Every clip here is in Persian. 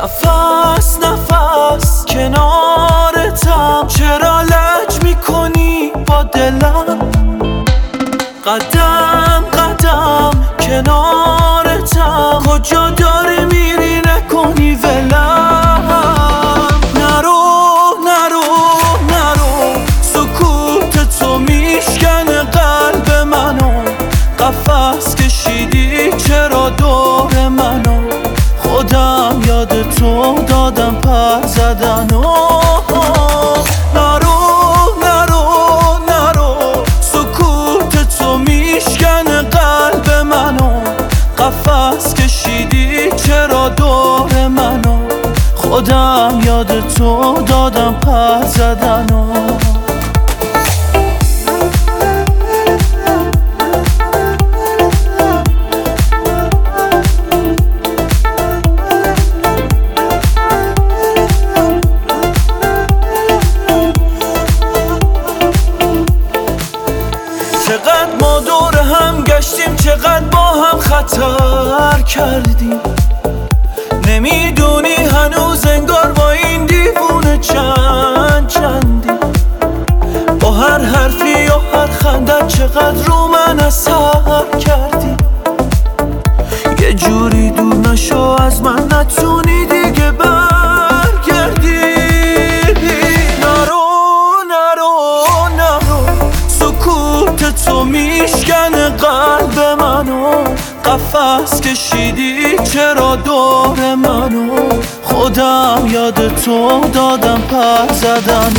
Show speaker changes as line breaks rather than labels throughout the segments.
نفس نفس کنارتم، چرا لج میکنی با دلم؟ قدم قدم کنارتم، کجا داری میری نکنی ولم. نرو نرو نرو، سکوت تو میشکنه قلب منو، قفس کشیدی چرا دور منو، خودم یاد تو دادم پر زدن. نرو نرو نرو، سکوت تو میشکنه قلب منو، قفس کشیدی چرا دور منو، خودم یاد تو دادم پر زدن. چقدر ما دور هم گشتیم، چقدر با هم خطر کردیم، نمیدونی هنوز انگار با این دیوونه چندیم. با هر حرفی و هر خندت چقدر رو من اثر کردی، یه جوری دور نشو از من، نتونی دیگه برگردی. تو میشکنه قلب منو، قفس کشیدی چرا دور منو، خودم یاد تو دادم پر زدن.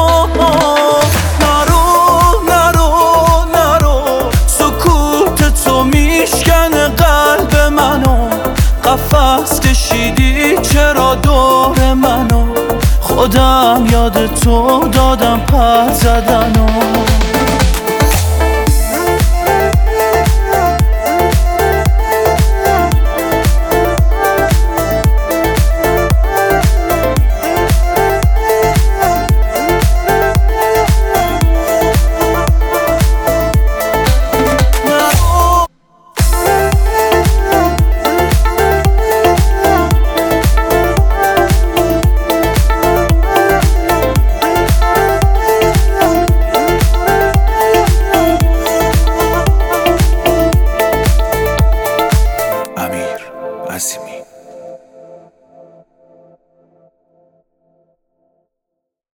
نرو نرو نرو، سکوت تو میشکنه قلب منو، قفس کشیدی چرا دور منو، خودم یاد تو دادم پر زدن.